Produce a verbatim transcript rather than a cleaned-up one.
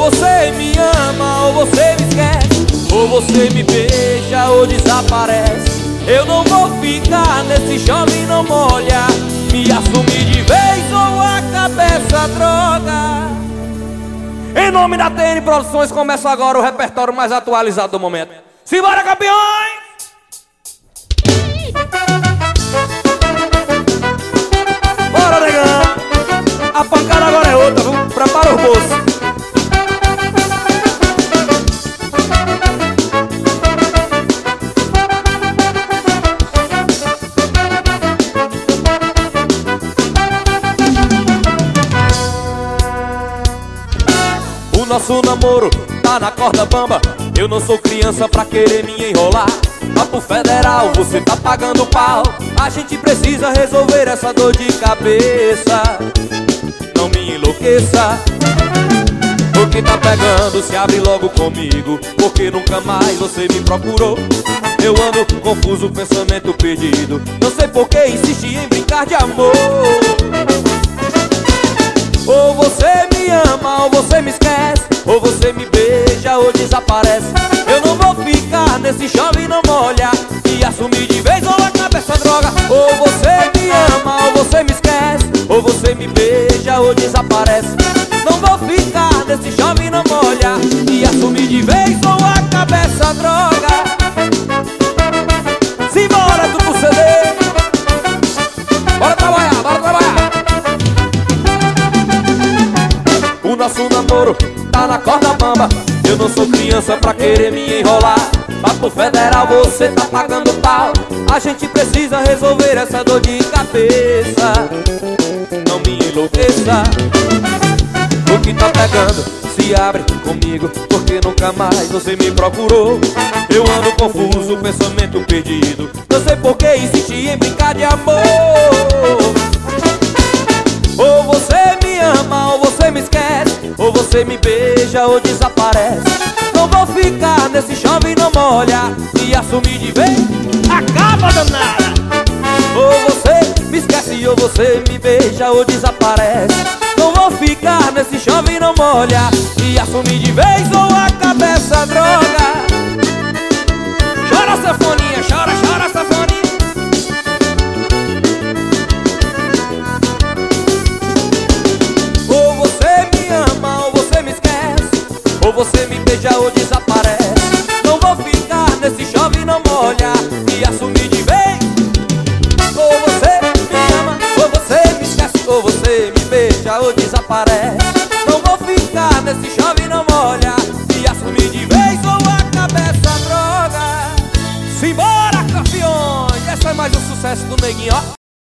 você me ama, ou você me esquece, ou você me beija ou desaparece. Eu não vou ficar nesse chove e não molha. Me assumir de vez ou a cabeça droga. Em nome da T N Produções, começa agora o repertório mais atualizado do momento. Simbora, campeões! Bora, negão! A pancada agora é outra, viu? Prepara os bolsos. O nosso namoro tá na corda bamba. Eu não sou criança pra querer me enrolar. Papo federal, você tá pagando pau. A gente precisa resolver essa dor de cabeça. Não me enlouqueça. O que tá pegando, se abre logo comigo, porque nunca mais você me procurou. Eu ando confuso, pensamento perdido. Não sei por que insiste em brincar de amor. Ou você me ama, ou você me esquece, ou você me beija ou desaparece. Eu não vou ficar nesse chove e não molha. E assumir de vez ou a cabeça droga. Ou você me ama, ou você me esquece, ou você me beija ou desaparece. Não vou ficar nesse chove e não molha. E assumir de vez ou a cabeça droga. Simbora, tu pro C D. Bora trabalhar, bora trabalhar. O nosso namoro tá na corda bamba. Eu não sou criança pra querer me enrolar. Papo federal, você tá pagando pau. A gente precisa resolver essa dor de cabeça. Não me enlouqueça. O que tá pegando, se abre comigo, porque nunca mais você me procurou. Eu ando confuso, pensamento perdido. Não sei por que insiste em brincar de amor. Ou você me ama, ou você me esquece, ou você me beija ou desaparece. Não vou ficar nesse chove e não molha. E assumir de vez, acaba danada. Ou você me esquece, ou você me beija ou desaparece. Não vou ficar nesse chove e não molha. E assumir de vez ou a cabeça droga. Chora, sanfoninha, chora, chora, sanfoninha. Ou você me beija ou desaparece. Não vou ficar nesse chove e não molha. E assumir de vez. Ou você me ama, ou você me esquece, ou você me beija ou desaparece. Não vou ficar nesse chove e não molha. E assumir de vez ou a cabeça droga. Simbora, campeões! Esse é mais um sucesso do Neguinho, ó.